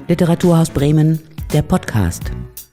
Literaturhaus Bremen, der Podcast.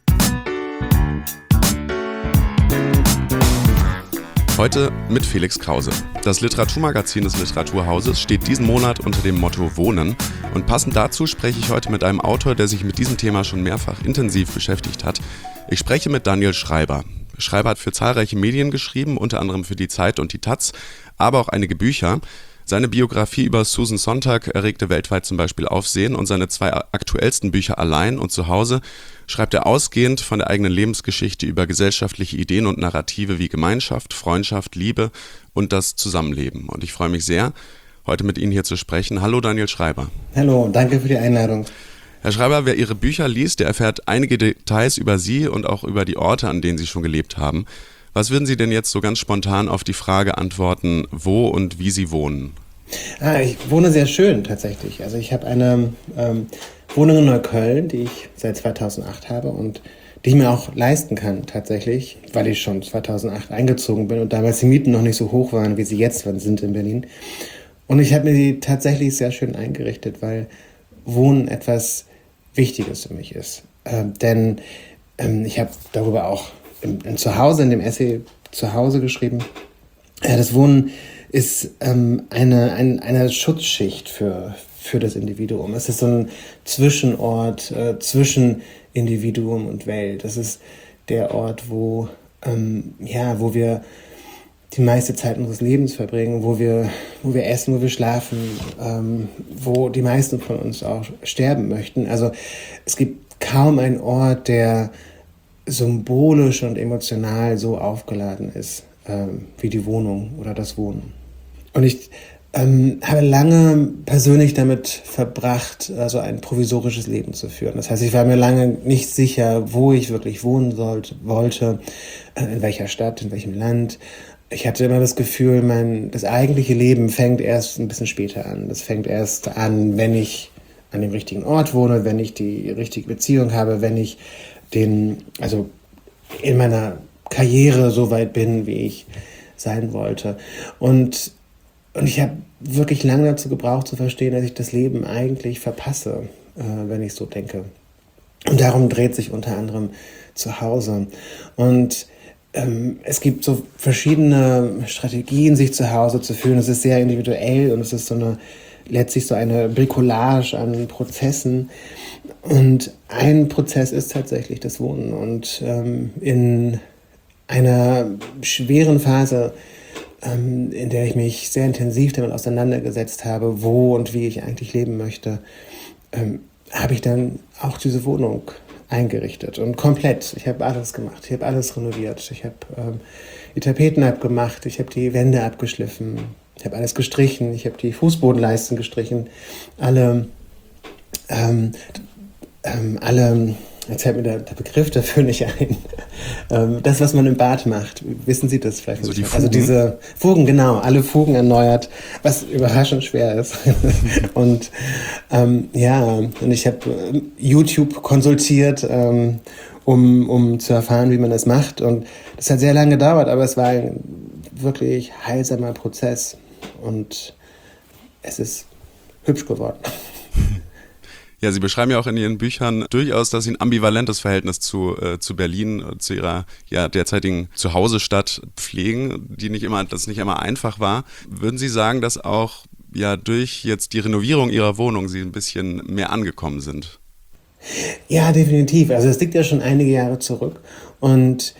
Heute mit Felix Krause. Das Literaturmagazin des Literaturhauses steht diesen Monat unter dem Motto Wohnen. Und passend dazu spreche ich heute mit einem Autor, der sich mit diesem Thema schon mehrfach intensiv beschäftigt hat. Ich spreche mit Daniel Schreiber. Schreiber hat für zahlreiche Medien geschrieben, unter anderem für die Zeit und die taz, aber auch einige Bücher. Seine Biografie über Susan Sontag erregte weltweit zum Beispiel Aufsehen und seine 2 aktuellsten Bücher Allein und Zuhause schreibt er ausgehend von der eigenen Lebensgeschichte über gesellschaftliche Ideen und Narrative wie Gemeinschaft, Freundschaft, Liebe und das Zusammenleben. Und ich freue mich sehr, heute mit Ihnen hier zu sprechen. Hallo Daniel Schreiber. Hallo, danke für die Einladung. Herr Schreiber, wer Ihre Bücher liest, der erfährt einige Details über Sie und auch über die Orte, an denen Sie schon gelebt haben. Was würden Sie denn jetzt so ganz spontan auf die Frage antworten, wo und wie Sie wohnen? Ich wohne sehr schön tatsächlich. Also ich habe eine Wohnung in Neukölln, die ich seit 2008 habe und die ich mir auch leisten kann tatsächlich, weil ich schon 2008 eingezogen bin und damals die Mieten noch nicht so hoch waren, wie sie jetzt sind in Berlin. Und ich habe mir die tatsächlich sehr schön eingerichtet, weil Wohnen etwas Wichtiges für mich ist. Denn ich habe darüber auch in Zuhause, in dem Essay Zuhause geschrieben. Das Wohnen ist eine Schutzschicht für das Individuum. Es ist so ein Zwischenort zwischen Individuum und Welt. Das ist der Ort, wo wir die meiste Zeit unseres Lebens verbringen, wo wir essen, wo wir schlafen, wo die meisten von uns auch sterben möchten. Also es gibt kaum einen Ort, der symbolisch und emotional so aufgeladen ist wie die Wohnung oder das Wohnen. Und ich habe lange persönlich damit verbracht, also ein provisorisches Leben zu führen. Das heißt, ich war mir lange nicht sicher, wo ich wirklich wohnen wollte, in welcher Stadt, in welchem Land. Ich hatte immer das Gefühl, das eigentliche Leben fängt erst ein bisschen später an. Das fängt erst an, wenn ich an dem richtigen Ort wohne, wenn ich die richtige Beziehung habe, wenn ich in meiner Karriere so weit bin, wie ich sein wollte. Und ich habe wirklich lange dazu gebraucht zu verstehen, dass ich das Leben eigentlich verpasse, wenn ich so denke. Und darum dreht sich unter anderem Zuhause. Und es gibt so verschiedene Strategien, sich zu Hause zu fühlen. Es ist sehr individuell und es ist letztlich so eine Bricolage an Prozessen. Und ein Prozess ist tatsächlich das Wohnen. Und in einer schweren Phase, in der ich mich sehr intensiv damit auseinandergesetzt habe, wo und wie ich eigentlich leben möchte, habe ich dann auch diese Wohnung eingerichtet und komplett. Ich habe alles gemacht, ich habe alles renoviert, ich habe die Tapeten abgemacht, ich habe die Wände abgeschliffen, ich habe alles gestrichen, ich habe die Fußbodenleisten gestrichen, jetzt fällt mir der Begriff dafür nicht ein. Das, was man im Bad macht, wissen Sie das vielleicht? Also die Fugen? Also diese Fugen, genau, alle Fugen erneuert, was überraschend schwer ist. Und und ich habe YouTube konsultiert, um zu erfahren, wie man das macht. Und das hat sehr lange gedauert, aber es war ein wirklich heilsamer Prozess. Und es ist hübsch geworden. Ja, Sie beschreiben ja auch in Ihren Büchern durchaus, dass Sie ein ambivalentes Verhältnis zu Berlin, zu Ihrer derzeitigen Zuhausestadt pflegen, das nicht immer einfach war. Würden Sie sagen, dass auch durch jetzt die Renovierung Ihrer Wohnung Sie ein bisschen mehr angekommen sind? Ja, definitiv. Also es liegt ja schon einige Jahre zurück und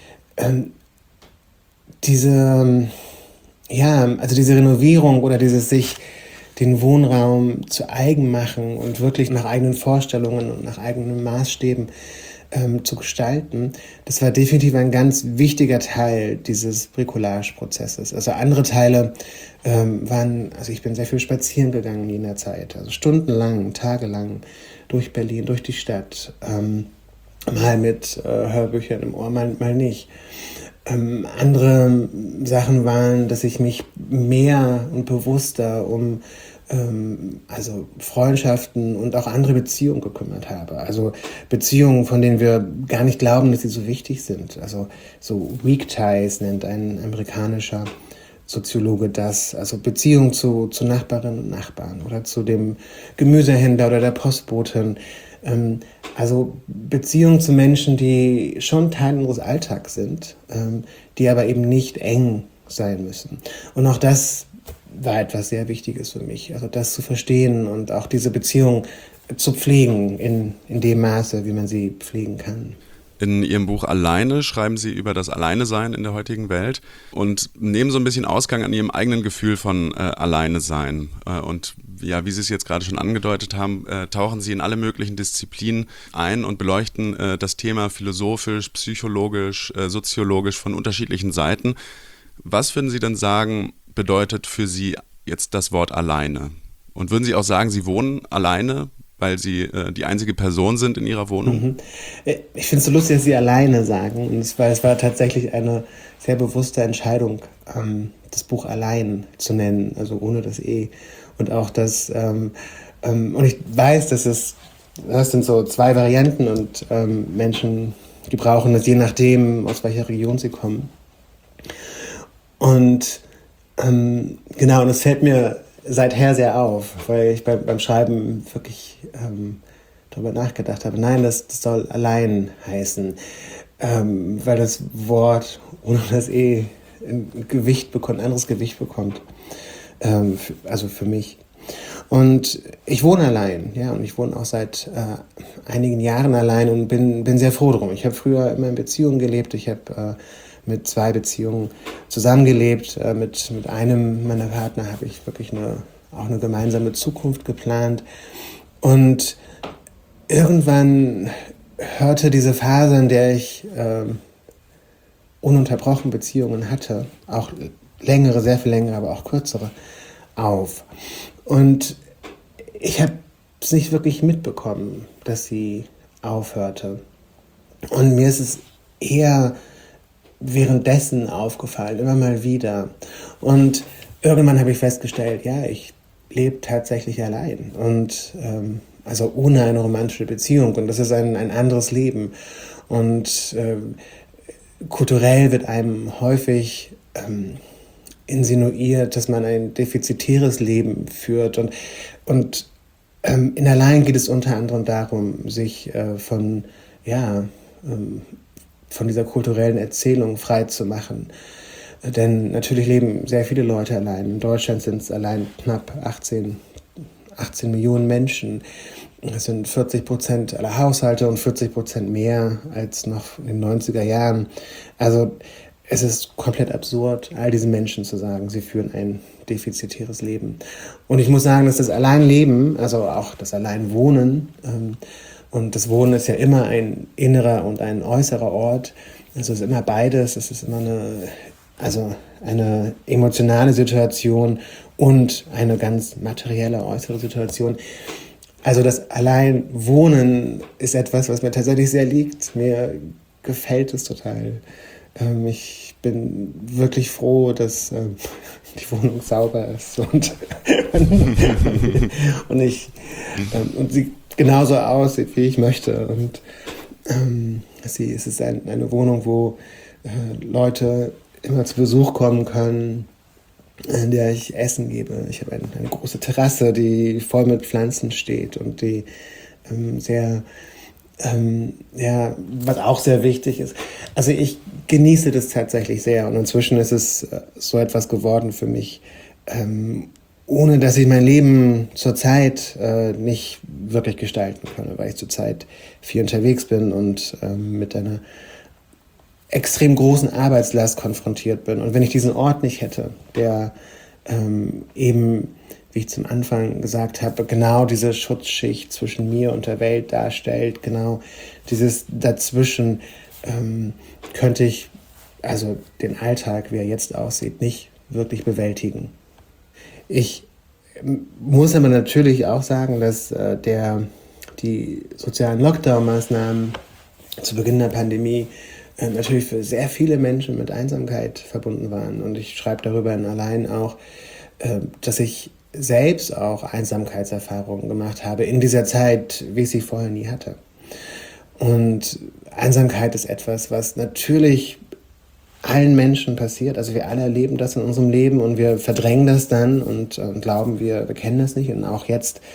diese Renovierung oder dieses sich den Wohnraum zu eigen machen und wirklich nach eigenen Vorstellungen und nach eigenen Maßstäben zu gestalten, das war definitiv ein ganz wichtiger Teil dieses Bricolage-Prozesses. Also andere Teile ich bin sehr viel spazieren gegangen in jener Zeit, also stundenlang, tagelang durch Berlin, durch die Stadt, mal mit Hörbüchern im Ohr, mal nicht. Andere Sachen waren, dass ich mich mehr und bewusster um Freundschaften und auch andere Beziehungen gekümmert habe. Also Beziehungen, von denen wir gar nicht glauben, dass sie so wichtig sind. Also so Weak Ties nennt ein amerikanischer Soziologe das. Also Beziehungen zu Nachbarinnen und Nachbarn oder zu dem Gemüsehändler oder der Postbotin. Also Beziehungen zu Menschen, die schon Teil unseres Alltags sind, die aber eben nicht eng sein müssen. Und auch das war etwas sehr Wichtiges für mich, also das zu verstehen und auch diese Beziehung zu pflegen in dem Maße, wie man sie pflegen kann. In Ihrem Buch Alleine schreiben Sie über das Alleine-Sein in der heutigen Welt und nehmen so ein bisschen Ausgang an Ihrem eigenen Gefühl von Alleine-Sein. Und ja, wie Sie es jetzt gerade schon angedeutet haben, tauchen Sie in alle möglichen Disziplinen ein und beleuchten das Thema philosophisch, psychologisch, soziologisch von unterschiedlichen Seiten. Was würden Sie denn sagen, bedeutet für Sie jetzt das Wort alleine? Und würden Sie auch sagen, Sie wohnen alleine, weil Sie die einzige Person sind in Ihrer Wohnung? Ich finde es so lustig, dass Sie alleine sagen. Und es war tatsächlich eine sehr bewusste Entscheidung, das Buch allein zu nennen, also ohne das E. Und auch das, und ich weiß, das sind so zwei Varianten und Menschen, die brauchen das je nachdem, aus welcher Region sie kommen. Und genau, und es fällt mir seither sehr auf, weil ich beim Schreiben wirklich darüber nachgedacht habe. Nein, das soll allein heißen, weil das Wort ohne das E ein anderes Gewicht bekommt. Also für mich. Und ich wohne allein, ja, und ich wohne auch seit einigen Jahren allein und bin sehr froh drum. Ich habe früher immer in Beziehungen gelebt. Ich habe mit 2 Beziehungen zusammengelebt. Mit einem meiner Partner habe ich wirklich auch eine gemeinsame Zukunft geplant. Und irgendwann hörte diese Phase, in der ich ununterbrochen Beziehungen hatte, auch längere, sehr viel längere, aber auch kürzere, auf. Und ich habe es nicht wirklich mitbekommen, dass sie aufhörte. Und mir ist es eher währenddessen aufgefallen, immer mal wieder. Und irgendwann habe ich festgestellt, ja, ich lebe tatsächlich allein und also ohne eine romantische Beziehung. Und das ist ein anderes Leben. Und kulturell wird einem häufig insinuiert, dass man ein defizitäres Leben führt. Und in Allein geht es unter anderem darum, sich von dieser kulturellen Erzählung frei zu machen. Denn natürlich leben sehr viele Leute allein. In Deutschland sind es allein knapp 18 Millionen Menschen. Das sind 40% aller Haushalte und 40% mehr als noch in den 90er Jahren. Also es ist komplett absurd, all diesen Menschen zu sagen, sie führen ein defizitäres Leben. Und ich muss sagen, dass das Alleinleben, also auch das Alleinwohnen, und das Wohnen ist ja immer ein innerer und ein äußerer Ort, also es ist immer beides, es ist immer eine emotionale Situation und eine ganz materielle äußere Situation. Also das Alleinwohnen ist etwas, was mir tatsächlich sehr liegt. Mir gefällt es total. Ich bin wirklich froh, dass die Wohnung sauber ist und sie genauso aussieht, wie ich möchte. Und es ist eine Wohnung, wo Leute immer zu Besuch kommen können, in der ich Essen gebe. Ich habe eine große Terrasse, die voll mit Pflanzen steht und die was auch sehr wichtig ist. Also ich genieße das tatsächlich sehr und inzwischen ist es so etwas geworden für mich, ohne dass ich mein Leben zurzeit nicht wirklich gestalten kann, weil ich zurzeit viel unterwegs bin und mit einer extrem großen Arbeitslast konfrontiert bin. Und wenn ich diesen Ort nicht hätte, der eben, wie ich zum Anfang gesagt habe, genau diese Schutzschicht zwischen mir und der Welt darstellt, genau dieses Dazwischen, könnte ich also den Alltag, wie er jetzt aussieht, nicht wirklich bewältigen. Ich muss aber natürlich auch sagen, dass die sozialen Lockdown-Maßnahmen zu Beginn der Pandemie natürlich für sehr viele Menschen mit Einsamkeit verbunden waren. Und ich schreibe darüber in Allein auch, dass ich selbst auch Einsamkeitserfahrungen gemacht habe in dieser Zeit, wie ich sie vorher nie hatte. Und Einsamkeit ist etwas, was natürlich allen Menschen passiert. Also wir alle erleben das in unserem Leben und wir verdrängen das dann und glauben, wir kennen das nicht. Und auch jetzt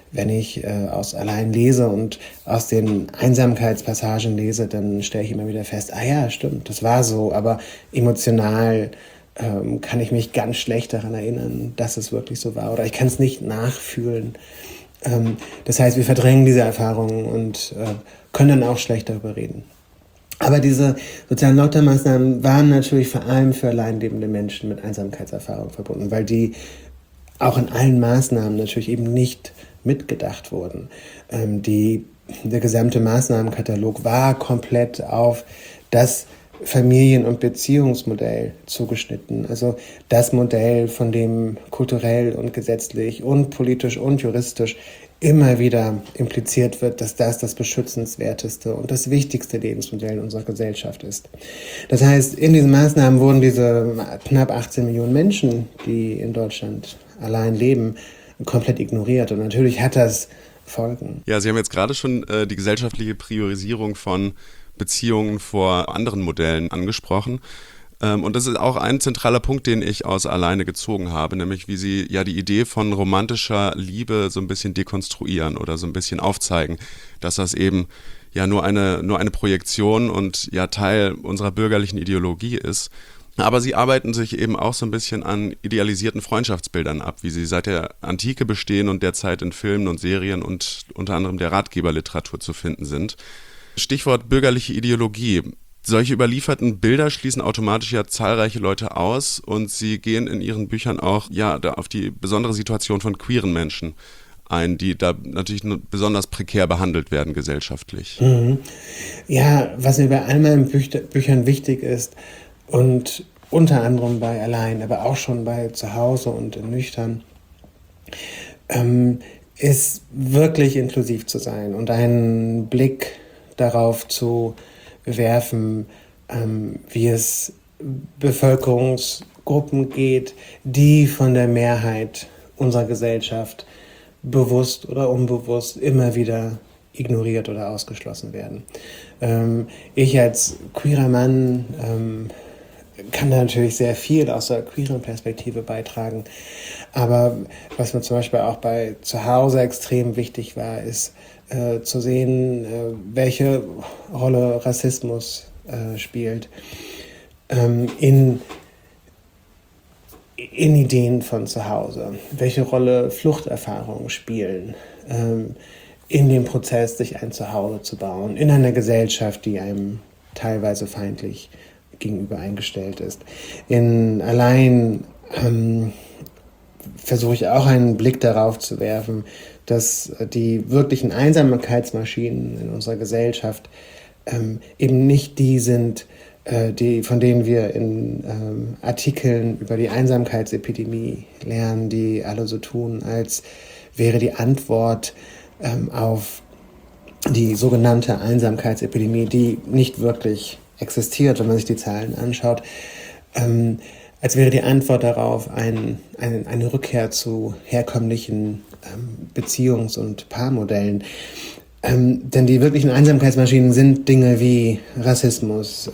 wenn ich aus Allein lese und aus den Einsamkeitspassagen lese, dann stelle ich immer wieder fest, ah ja, stimmt, das war so, aber emotional kann ich mich ganz schlecht daran erinnern, dass es wirklich so war oder ich kann es nicht nachfühlen. Das heißt, wir verdrängen diese Erfahrungen und können dann auch schlecht darüber reden. Aber diese sozialen Lockdown-Maßnahmen waren natürlich vor allem für allein lebende Menschen mit Einsamkeitserfahrung verbunden, weil die auch in allen Maßnahmen natürlich eben nicht mitgedacht wurden. Der gesamte Maßnahmenkatalog war komplett auf das Familien- und Beziehungsmodell zugeschnitten. Also das Modell, von dem kulturell und gesetzlich und politisch und juristisch immer wieder impliziert wird, dass das beschützenswerteste und das wichtigste Lebensmodell unserer Gesellschaft ist. Das heißt, in diesen Maßnahmen wurden diese knapp 18 Millionen Menschen, die in Deutschland allein leben, komplett ignoriert. Und natürlich hat das Folgen. Ja, Sie haben jetzt gerade schon die gesellschaftliche Priorisierung von Beziehungen vor anderen Modellen angesprochen. Und das ist auch ein zentraler Punkt, den ich aus Alleine gezogen habe, nämlich wie Sie ja die Idee von romantischer Liebe so ein bisschen dekonstruieren oder so ein bisschen aufzeigen, dass das eben ja nur eine Projektion und ja Teil unserer bürgerlichen Ideologie ist. Aber Sie arbeiten sich eben auch so ein bisschen an idealisierten Freundschaftsbildern ab, wie sie seit der Antike bestehen und derzeit in Filmen und Serien und unter anderem der Ratgeberliteratur zu finden sind. Stichwort bürgerliche Ideologie. Solche überlieferten Bilder schließen automatisch ja zahlreiche Leute aus und Sie gehen in Ihren Büchern auch da auf die besondere Situation von queeren Menschen ein, die da natürlich besonders prekär behandelt werden gesellschaftlich. Ja, was mir bei all meinen Büchern wichtig ist und unter anderem bei Allein, aber auch schon bei Zuhause und in Nüchtern, ist wirklich inklusiv zu sein und einen Blick darauf zu werfen, wie es Bevölkerungsgruppen geht, die von der Mehrheit unserer Gesellschaft bewusst oder unbewusst immer wieder ignoriert oder ausgeschlossen werden. Ich als queerer Mann kann da natürlich sehr viel aus der queeren Perspektive beitragen, aber was mir zum Beispiel auch bei Zuhause extrem wichtig war, ist zu sehen, welche Rolle Rassismus spielt in Ideen von zu Hause, welche Rolle Fluchterfahrungen spielen in dem Prozess, sich ein Zuhause zu bauen, in einer Gesellschaft, die einem teilweise feindlich gegenüber eingestellt ist. In Allein versuche ich auch einen Blick darauf zu werfen, dass die wirklichen Einsamkeitsmaschinen in unserer Gesellschaft eben nicht die sind, von denen wir in Artikeln über die Einsamkeitsepidemie lernen, die alle so tun, als wäre die Antwort auf die sogenannte Einsamkeitsepidemie, die nicht wirklich existiert, wenn man sich die Zahlen anschaut, als wäre die Antwort darauf eine Rückkehr zu herkömmlichen Beziehungs- und Paarmodellen. Denn die wirklichen Einsamkeitsmaschinen sind Dinge wie Rassismus,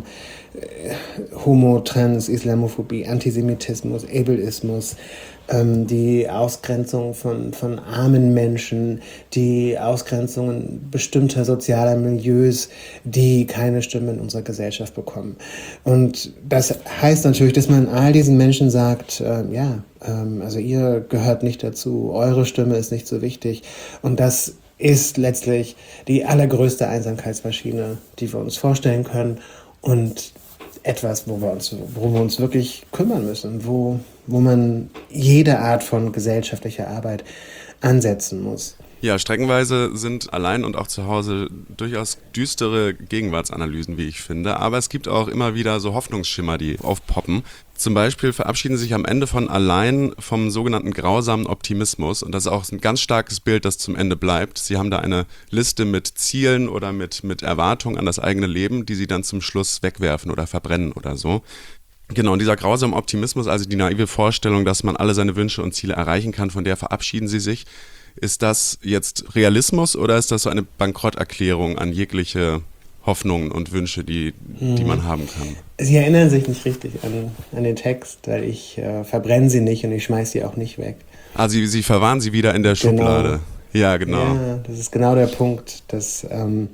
Homo-, Trans-, Islamophobie, Antisemitismus, Ableismus, die Ausgrenzung von armen Menschen, die Ausgrenzungen bestimmter sozialer Milieus, die keine Stimme in unserer Gesellschaft bekommen. Und das heißt natürlich, dass man all diesen Menschen sagt, also ihr gehört nicht dazu, eure Stimme ist nicht so wichtig. Und das ist letztlich die allergrößte Einsamkeitsmaschine, die wir uns vorstellen können und etwas, worum wir uns wirklich kümmern müssen, wo man jede Art von gesellschaftlicher Arbeit ansetzen muss. Ja, streckenweise sind Allein und auch zu Hause durchaus düstere Gegenwartsanalysen, wie ich finde. Aber es gibt auch immer wieder so Hoffnungsschimmer, die aufpoppen. Zum Beispiel verabschieden Sie sich am Ende von Allein vom sogenannten grausamen Optimismus. Und das ist auch ein ganz starkes Bild, das zum Ende bleibt. Sie haben da eine Liste mit Zielen oder mit Erwartungen an das eigene Leben, die Sie dann zum Schluss wegwerfen oder verbrennen oder so. Genau, und dieser grausame Optimismus, also die naive Vorstellung, dass man alle seine Wünsche und Ziele erreichen kann, von der verabschieden Sie sich. Ist das jetzt Realismus oder ist das so eine Bankrotterklärung an jegliche Hoffnungen und Wünsche, die man haben kann? Sie erinnern sich nicht richtig an den Text, weil ich verbrenne sie nicht und ich schmeiße sie auch nicht weg. Ah, Sie verwahren sie wieder in der Schublade. Ja, genau. Ja, das ist genau der Punkt, dass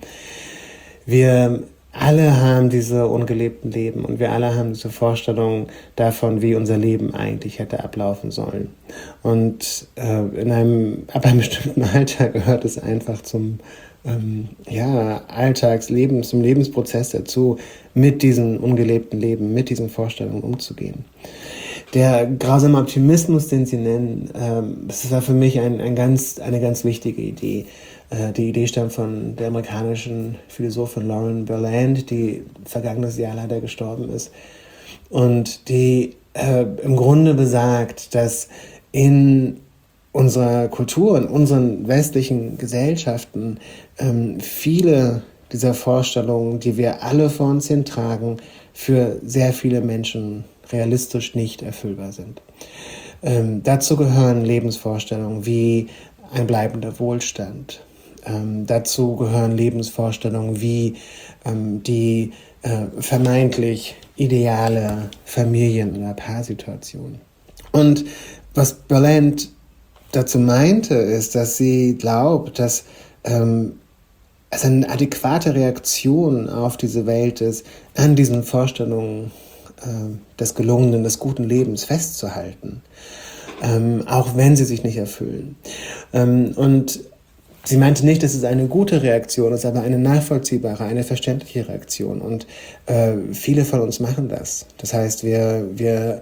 wir alle haben diese ungelebten Leben und wir alle haben diese Vorstellung davon, wie unser Leben eigentlich hätte ablaufen sollen. Und ab einem bestimmten Alter gehört es einfach zum Alltagsleben, zum Lebensprozess dazu, mit diesen ungelebten Leben, mit diesen Vorstellungen umzugehen. Der grausame Optimismus, den Sie nennen, das war für mich eine ganz wichtige Idee. Die Idee stammt von der amerikanischen Philosophin Lauren Berland, die vergangenes Jahr leider gestorben ist. Und die im Grunde besagt, dass in unserer Kultur, in unseren westlichen Gesellschaften viele dieser Vorstellungen, die wir alle vor uns hintragen, für sehr viele Menschen realistisch nicht erfüllbar sind. Dazu gehören Lebensvorstellungen wie ein bleibender Wohlstand. Dazu gehören Lebensvorstellungen wie die vermeintlich ideale Familien- oder Paarsituation. Und was Berland dazu meinte, ist, dass sie glaubt, dass es eine adäquate Reaktion auf diese Welt ist, an diesen Vorstellungen des gelungenen, des guten Lebens festzuhalten, auch wenn sie sich nicht erfüllen. Und sie meinte nicht, dass es eine gute Reaktion ist, aber eine nachvollziehbare, eine verständliche Reaktion. Und viele von uns machen das. Das heißt, wir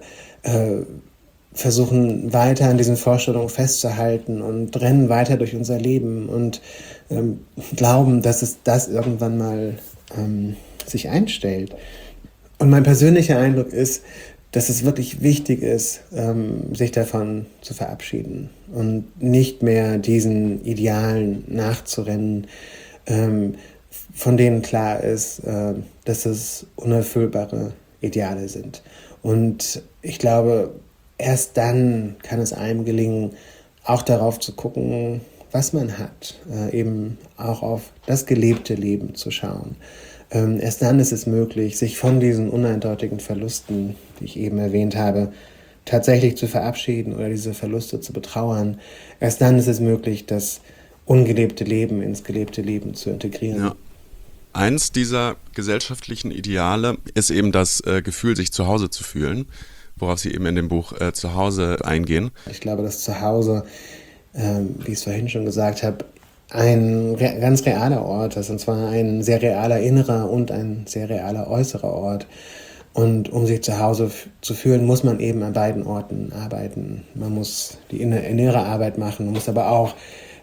versuchen weiter an diesen Vorstellungen festzuhalten und rennen weiter durch unser Leben und glauben, dass es das irgendwann mal sich einstellt. Und mein persönlicher Eindruck ist, dass es wirklich wichtig ist, sich davon zu verabschieden und nicht mehr diesen Idealen nachzurennen, von denen klar ist, dass es unerfüllbare Ideale sind. Und ich glaube, erst dann kann es einem gelingen, auch darauf zu gucken, was man hat, eben auch auf das gelebte Leben zu schauen. Erst dann ist es möglich, sich von diesen uneindeutigen Verlusten, die ich eben erwähnt habe, tatsächlich zu verabschieden oder diese Verluste zu betrauern. Erst dann ist es möglich, das ungelebte Leben ins gelebte Leben zu integrieren. Ja. Eins dieser gesellschaftlichen Ideale ist eben das Gefühl, sich zu Hause zu fühlen, worauf Sie eben in dem Buch Zuhause eingehen. Ich glaube, dass Zuhause, wie ich es vorhin schon gesagt habe, ein ganz realer Ort ist, und zwar ein sehr realer innerer und ein sehr realer äußerer Ort. Und um sich zu Hause zu fühlen, muss man eben an beiden Orten arbeiten. Man muss die innere Arbeit machen, man muss aber auch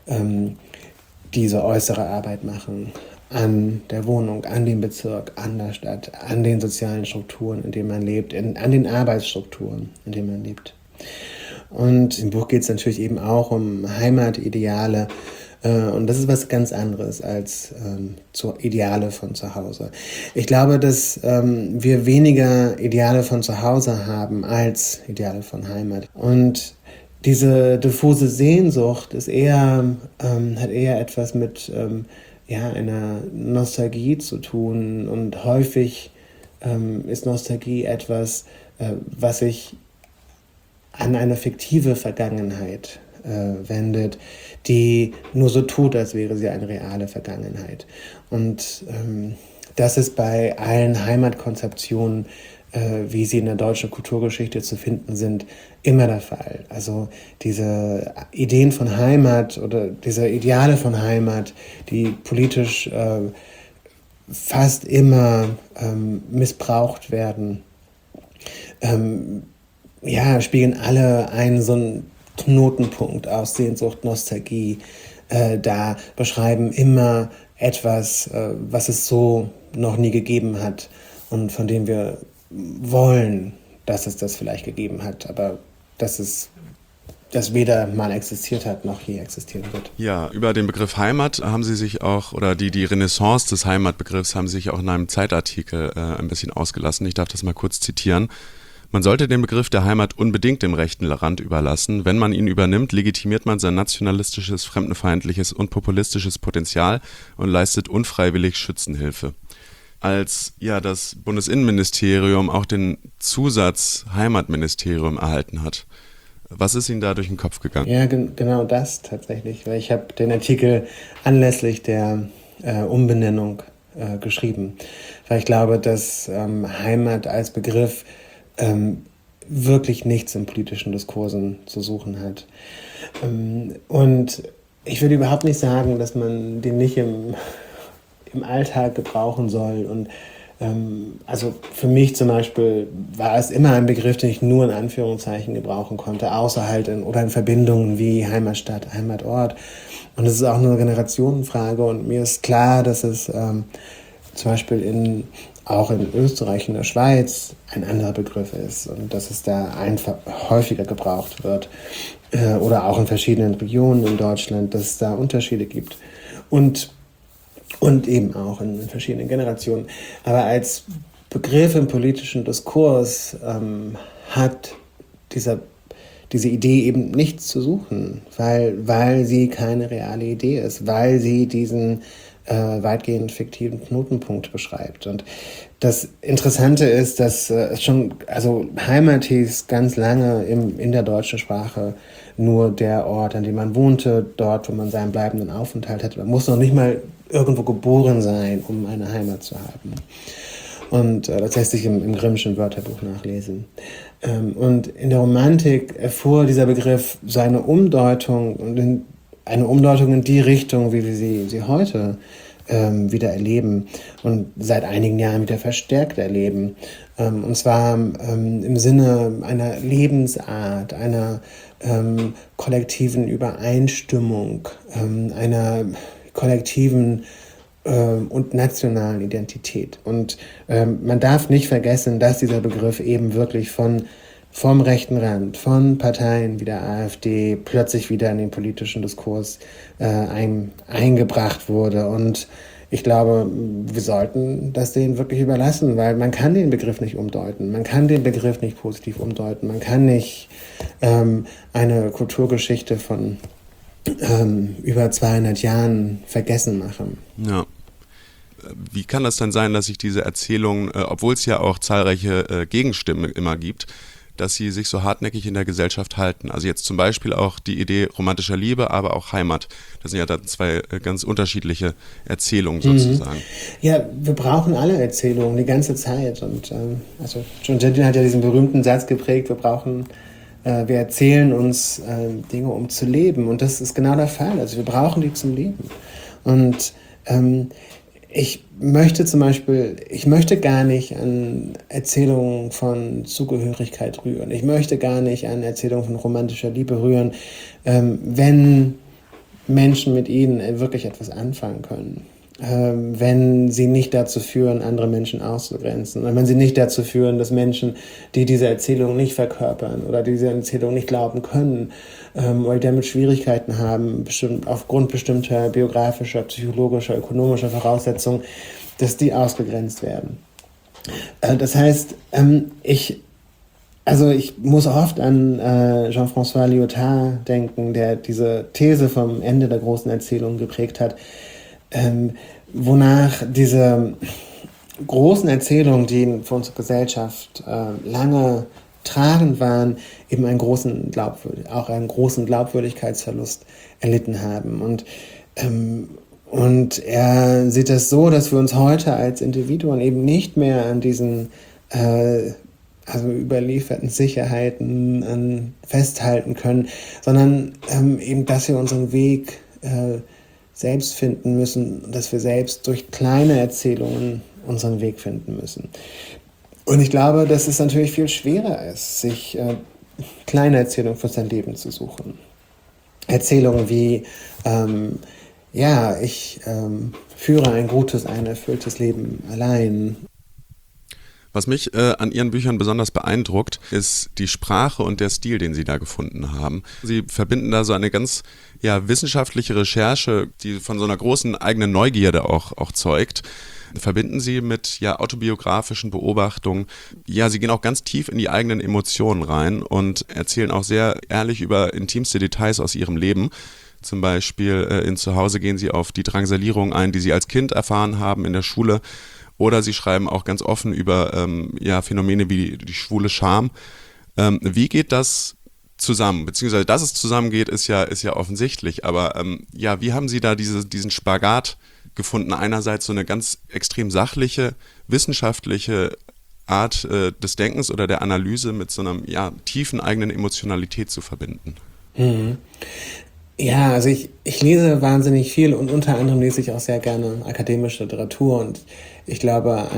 diese äußere Arbeit machen an der Wohnung, an dem Bezirk, an der Stadt, an den sozialen Strukturen, in denen man lebt, an den Arbeitsstrukturen, in denen man lebt. Und im Buch geht es natürlich eben auch um Heimatideale. Und das ist was ganz anderes als Ideale von zu Hause. Ich glaube, dass wir weniger Ideale von zu Hause haben als Ideale von Heimat. Und diese diffuse Sehnsucht ist hat eher etwas mit einer Nostalgie zu tun. Und häufig ist Nostalgie etwas, was sich an eine fiktive Vergangenheit wendet, die nur so tut, als wäre sie eine reale Vergangenheit. Und das ist bei allen Heimatkonzeptionen, wie sie in der deutschen Kulturgeschichte zu finden sind, immer der Fall. Also diese Ideen von Heimat oder diese Ideale von Heimat, die politisch fast immer missbraucht werden, spiegeln alle einen so einen Knotenpunkt aus Sehnsucht, Nostalgie da, beschreiben immer etwas, was es so noch nie gegeben hat und von dem wir wollen, dass es das vielleicht gegeben hat, aber dass es das weder mal existiert hat, noch je existieren wird. Ja, über den Begriff Heimat haben Sie sich auch, oder die Renaissance des Heimatbegriffs haben Sie sich auch in einem Zeitartikel ein bisschen ausgelassen. Ich darf das mal kurz zitieren. Man sollte den Begriff der Heimat unbedingt dem rechten Rand überlassen. Wenn man ihn übernimmt, legitimiert man sein nationalistisches, fremdenfeindliches und populistisches Potenzial und leistet unfreiwillig Schützenhilfe. Als das Bundesinnenministerium auch den Zusatz Heimatministerium erhalten hat, Was ist Ihnen da durch den Kopf gegangen? Ja, genau das tatsächlich, weil ich habe den Artikel anlässlich der Umbenennung geschrieben, weil ich glaube, dass Heimat als Begriff wirklich nichts in politischen Diskursen zu suchen hat. Und ich würde überhaupt nicht sagen, dass man den nicht im Alltag gebrauchen soll. Und also für mich zum Beispiel war es immer ein Begriff, den ich nur in Anführungszeichen gebrauchen konnte, außer halt in Verbindungen wie Heimatstadt, Heimatort. Und es ist auch eine Generationenfrage und mir ist klar, dass es zum Beispiel auch in Österreich, in der Schweiz ein anderer Begriff ist und dass es da einfach häufiger gebraucht wird oder auch in verschiedenen Regionen in Deutschland, dass es da Unterschiede gibt und eben auch in verschiedenen Generationen. Aber als Begriff im politischen Diskurs hat diese Idee eben nichts zu suchen, weil sie keine reale Idee ist, weil sie diesen weitgehend fiktiven Knotenpunkt beschreibt. Und das Interessante ist, dass Heimat hieß ganz lange in der deutschen Sprache nur der Ort, an dem man wohnte, dort, wo man seinen bleibenden Aufenthalt hatte. Man muss noch nicht mal irgendwo geboren sein, um eine Heimat zu haben. Und das lässt sich im Grimmschen Wörterbuch nachlesen. Und in der Romantik erfuhr dieser Begriff seine Umdeutung und eine Umdeutung in die Richtung, wie wir sie heute wieder erleben und seit einigen Jahren wieder verstärkt erleben. Und zwar im Sinne einer Lebensart, einer kollektiven Übereinstimmung, einer kollektiven und nationalen Identität. Und man darf nicht vergessen, dass dieser Begriff eben wirklich vom rechten Rand, von Parteien wie der AfD plötzlich wieder in den politischen Diskurs eingebracht wurde. Und ich glaube, wir sollten das denen wirklich überlassen, weil man kann den Begriff nicht umdeuten. Man kann den Begriff nicht positiv umdeuten. Man kann nicht eine Kulturgeschichte von über 200 Jahren vergessen machen. Ja. Wie kann das dann sein, dass sich diese Erzählung, obwohl es ja auch zahlreiche Gegenstimmen immer gibt, dass sie sich so hartnäckig in der Gesellschaft halten? Also jetzt zum Beispiel auch die Idee romantischer Liebe, aber auch Heimat. Das sind ja dann zwei ganz unterschiedliche Erzählungen sozusagen. Ja, wir brauchen alle Erzählungen die ganze Zeit. Und also John Gentile hat ja diesen berühmten Satz geprägt, wir erzählen uns Dinge, um zu leben. Und das ist genau der Fall. Also wir brauchen die zum Leben. Und ich möchte gar nicht an Erzählungen von Zugehörigkeit rühren. Ich möchte gar nicht an Erzählungen von romantischer Liebe rühren, wenn Menschen mit ihnen wirklich etwas anfangen können. Wenn sie nicht dazu führen, andere Menschen auszugrenzen. Und wenn sie nicht dazu führen, dass Menschen, die diese Erzählung nicht verkörpern oder diese Erzählung nicht glauben können oder damit Schwierigkeiten haben, aufgrund bestimmter biografischer, psychologischer, ökonomischer Voraussetzungen, dass die ausgegrenzt werden. Das heißt, ich muss oft an Jean-François Lyotard denken, der diese These vom Ende der großen Erzählung geprägt hat, wonach diese großen Erzählungen, die für unsere Gesellschaft lange tragend waren, eben einen großen Glaubwürdigkeitsverlust erlitten haben. Und er sieht es so, dass wir uns heute als Individuen eben nicht mehr an diesen überlieferten Sicherheiten festhalten können, sondern eben, dass wir unseren Weg selbst finden müssen, dass wir selbst durch kleine Erzählungen unseren Weg finden müssen. Und ich glaube, dass es natürlich viel schwerer ist, sich kleine Erzählungen für sein Leben zu suchen. Erzählungen wie, ich führe ein gutes, ein erfülltes Leben allein. Was mich an Ihren Büchern besonders beeindruckt, ist die Sprache und der Stil, den Sie da gefunden haben. Sie verbinden da so eine ganz wissenschaftliche Recherche, die von so einer großen eigenen Neugierde auch zeugt. Verbinden Sie mit autobiografischen Beobachtungen. Ja, Sie gehen auch ganz tief in die eigenen Emotionen rein und erzählen auch sehr ehrlich über intimste Details aus Ihrem Leben. Zum Beispiel in Zuhause gehen Sie auf die Drangsalierung ein, die Sie als Kind erfahren haben in der Schule. Oder Sie schreiben auch ganz offen über Phänomene wie die schwule Scham. Wie geht das zusammen, beziehungsweise dass es zusammengeht, ist ja offensichtlich, aber wie haben Sie da diesen Spagat gefunden, einerseits so eine ganz extrem sachliche, wissenschaftliche Art des Denkens oder der Analyse mit so einer tiefen eigenen Emotionalität zu verbinden? Ja, also ich lese wahnsinnig viel und unter anderem lese ich auch sehr gerne akademische Literatur und ich glaube,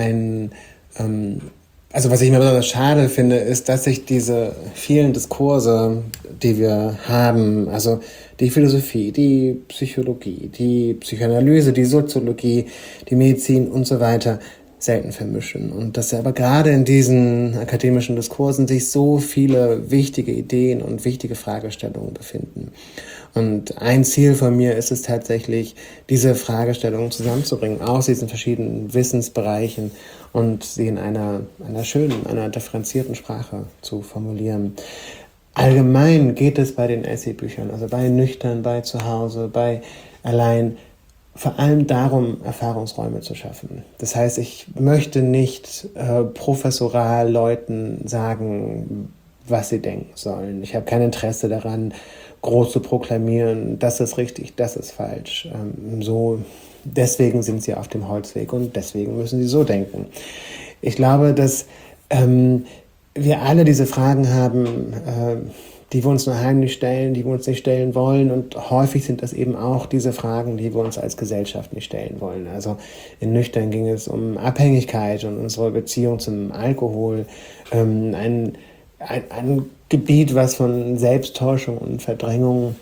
also was ich mir besonders schade finde, ist, dass sich diese vielen Diskurse, die wir haben, also die Philosophie, die Psychologie, die Psychoanalyse, die Soziologie, die Medizin und so weiter, selten vermischen. Und dass aber gerade in diesen akademischen Diskursen sich so viele wichtige Ideen und wichtige Fragestellungen befinden. Und ein Ziel von mir ist es tatsächlich, diese Fragestellungen zusammenzubringen aus diesen verschiedenen Wissensbereichen und sie in einer schönen, einer differenzierten Sprache zu formulieren. Allgemein geht es bei den Essaybüchern, also bei Nüchtern, bei Zuhause, bei Allein, vor allem darum, Erfahrungsräume zu schaffen. Das heißt, ich möchte nicht professoral Leuten sagen, was sie denken sollen. Ich habe kein Interesse daran, groß zu proklamieren, das ist richtig, das ist falsch. Deswegen sind sie auf dem Holzweg und deswegen müssen sie so denken. Ich glaube, dass wir alle diese Fragen haben, die wir uns nur heimlich stellen, die wir uns nicht stellen wollen. Und häufig sind das eben auch diese Fragen, die wir uns als Gesellschaft nicht stellen wollen. Also in Nüchtern ging es um Abhängigkeit und unsere Beziehung zum Alkohol. Ein Gebiet, was von Selbsttäuschung und Verdrängung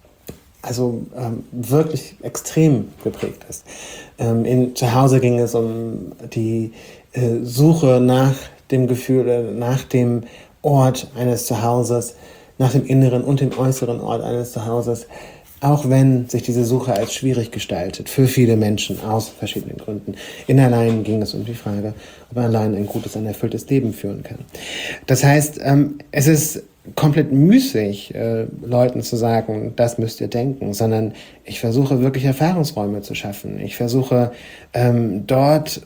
wirklich extrem geprägt ist. Zu Hause ging es um die Suche nach dem Gefühl, nach dem Ort eines Zuhauses, nach dem inneren und dem äußeren Ort eines Zuhauses, auch wenn sich diese Suche als schwierig gestaltet, für viele Menschen aus verschiedenen Gründen. In Allein ging es um die Frage, ob man allein ein gutes, ein erfülltes Leben führen kann. Das heißt, es ist komplett müßig, Leuten zu sagen, das müsst ihr denken, sondern ich versuche wirklich Erfahrungsräume zu schaffen. Ich versuche dort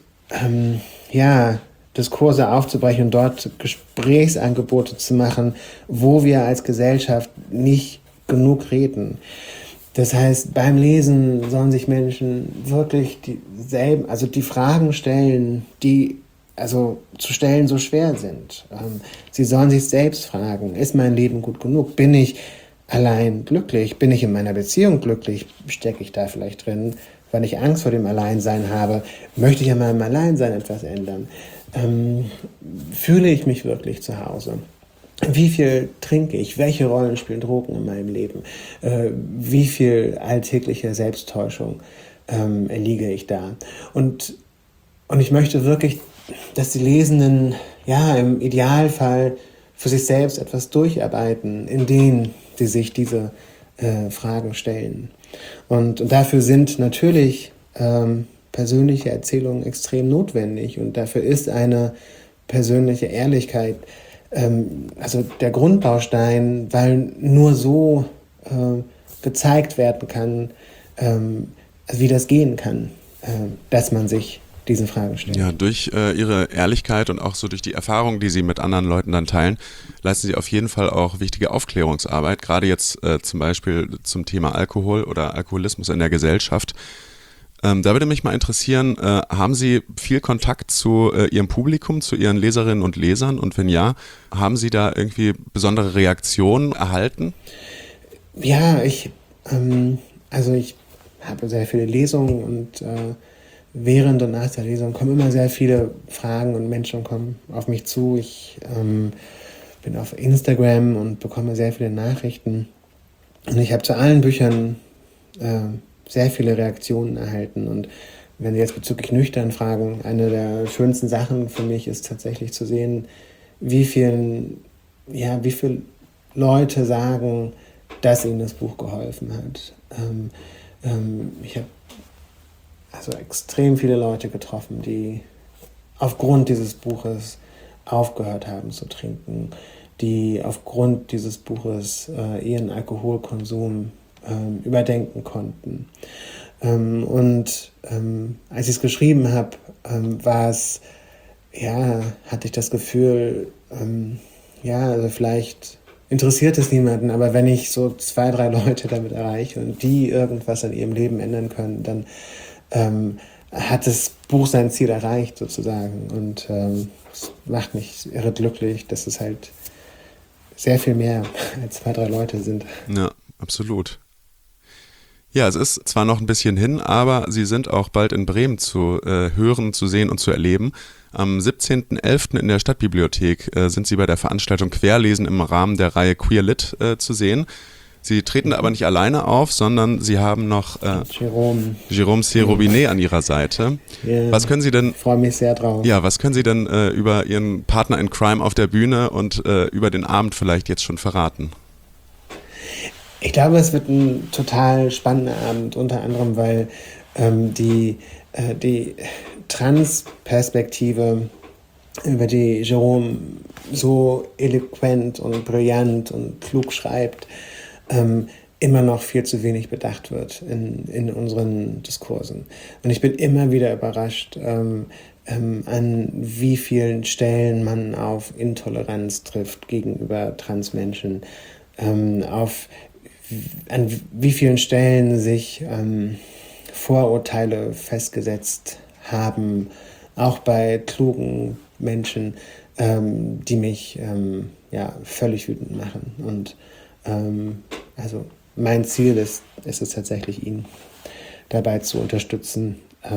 Diskurse aufzubrechen und dort Gesprächsangebote zu machen, wo wir als Gesellschaft nicht genug reden. Das heißt, beim Lesen sollen sich Menschen wirklich die Fragen stellen, die zu stellen so schwer sind. Sie sollen sich selbst fragen, ist mein Leben gut genug? Bin ich allein glücklich? Bin ich in meiner Beziehung glücklich? Stecke ich da vielleicht drin, weil ich Angst vor dem Alleinsein habe? Möchte ich an meinem Alleinsein etwas ändern? Fühle ich mich wirklich zu Hause? Wie viel trinke ich? Welche Rollen spielen Drogen in meinem Leben? Wie viel alltägliche Selbsttäuschung erliege ich da? Und ich möchte wirklich, dass die Lesenden im Idealfall für sich selbst etwas durcharbeiten, in denen sie sich diese Fragen stellen. Und dafür sind natürlich persönliche Erzählungen extrem notwendig und dafür ist eine persönliche Ehrlichkeit der Grundbaustein, weil nur so gezeigt werden kann, wie das gehen kann, dass man sich diesen Fragen stellt. Ja, durch Ihre Ehrlichkeit und auch so durch die Erfahrungen, die Sie mit anderen Leuten dann teilen, leisten Sie auf jeden Fall auch wichtige Aufklärungsarbeit, gerade jetzt zum Beispiel zum Thema Alkohol oder Alkoholismus in der Gesellschaft. Da würde mich mal interessieren, haben Sie viel Kontakt zu Ihrem Publikum, zu Ihren Leserinnen und Lesern? Und wenn ja, haben Sie da irgendwie besondere Reaktionen erhalten? Ja, ich habe sehr viele Lesungen und während und nach der Lesung kommen immer sehr viele Fragen und Menschen kommen auf mich zu. Ich bin auf Instagram und bekomme sehr viele Nachrichten. Und ich habe zu allen Büchern sehr viele Reaktionen erhalten. Und wenn Sie jetzt bezüglich Nüchtern fragen, eine der schönsten Sachen für mich ist tatsächlich zu sehen, wie viele Leute sagen, dass ihnen das Buch geholfen hat. Ich habe extrem viele Leute getroffen, die aufgrund dieses Buches aufgehört haben zu trinken, die aufgrund dieses Buches ihren Alkoholkonsum überdenken konnten. Als ich es geschrieben habe, hatte ich das Gefühl, vielleicht interessiert es niemanden, aber wenn ich so 2, 3 Leute damit erreiche und die irgendwas an ihrem Leben ändern können, dann hat das Buch sein Ziel erreicht sozusagen und es macht mich irre glücklich, dass es halt sehr viel mehr als 2, 3 Leute sind. Ja, absolut. Ja, es ist zwar noch ein bisschen hin, aber Sie sind auch bald in Bremen zu hören, zu sehen und zu erleben. Am 17.11. in der Stadtbibliothek sind Sie bei der Veranstaltung Querlesen im Rahmen der Reihe Queer Lit zu sehen. Sie treten da aber nicht alleine auf, sondern Sie haben noch Jérôme C. Robinet an Ihrer Seite. Yeah. Was können Sie denn? Ich freue mich sehr drauf. Ja, was können Sie denn über Ihren Partner in Crime auf der Bühne und über den Abend vielleicht jetzt schon verraten? Ich glaube, es wird ein total spannender Abend, unter anderem, weil die Trans-Perspektive, über die Jérôme so eloquent und brillant und klug schreibt, immer noch viel zu wenig bedacht wird in unseren Diskursen. Und ich bin immer wieder überrascht, an wie vielen Stellen man auf Intoleranz trifft gegenüber Transmenschen, an wie vielen Stellen sich Vorurteile festgesetzt haben, auch bei klugen Menschen, die mich völlig wütend machen. Und also mein Ziel ist es tatsächlich, ihn dabei zu unterstützen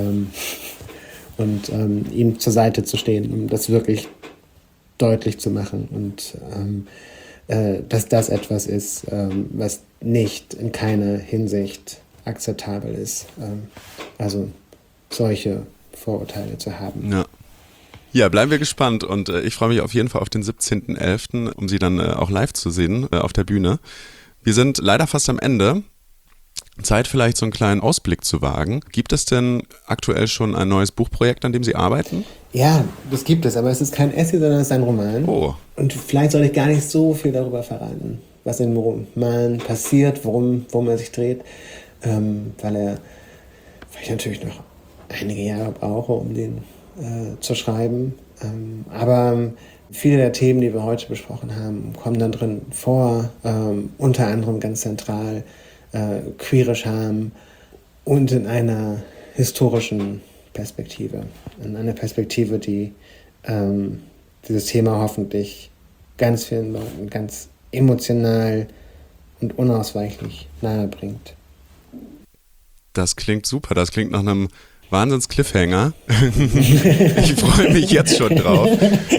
und ihm zur Seite zu stehen, um das wirklich deutlich zu machen und dass das etwas ist, was nicht in keiner Hinsicht akzeptabel ist. Also solche Vorurteile zu haben. Ja. Ja, bleiben wir gespannt und ich freue mich auf jeden Fall auf den 17.11., um Sie dann auch live zu sehen auf der Bühne. Wir sind leider fast am Ende. Zeit vielleicht so einen kleinen Ausblick zu wagen. Gibt es denn aktuell schon ein neues Buchprojekt, an dem Sie arbeiten? Ja, das gibt es, aber es ist kein Essay, sondern es ist ein Roman. Oh. Und vielleicht soll ich gar nicht so viel darüber verraten, was in dem Roman passiert, worum er sich dreht, weil ich natürlich noch einige Jahre brauche, um den zu schreiben. Aber viele der Themen, die wir heute besprochen haben, kommen dann drin vor, unter anderem ganz zentral queere Scham und in einer historischen Perspektive. In einer Perspektive, die dieses Thema hoffentlich ganz vielen Leuten ganz emotional und unausweichlich nahe bringt. Das klingt super, das klingt nach einem Wahnsinns-Cliffhanger. Ich freue mich jetzt schon drauf.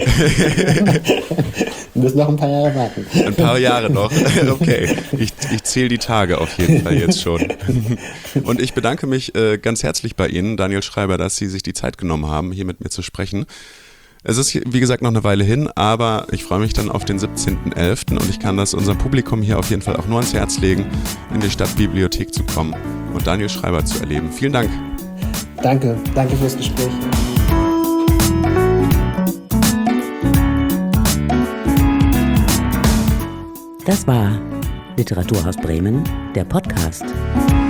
Wir müssen noch ein paar Jahre warten. Ein paar Jahre noch? Okay, ich zähle die Tage auf jeden Fall jetzt schon. Und ich bedanke mich ganz herzlich bei Ihnen, Daniel Schreiber, dass Sie sich die Zeit genommen haben, hier mit mir zu sprechen. Es ist, wie gesagt, noch eine Weile hin, aber ich freue mich dann auf den 17.11. und ich kann das unserem Publikum hier auf jeden Fall auch nur ans Herz legen, in die Stadtbibliothek zu kommen und Daniel Schreiber zu erleben. Vielen Dank. Danke fürs Gespräch. Das war Literaturhaus Bremen, der Podcast.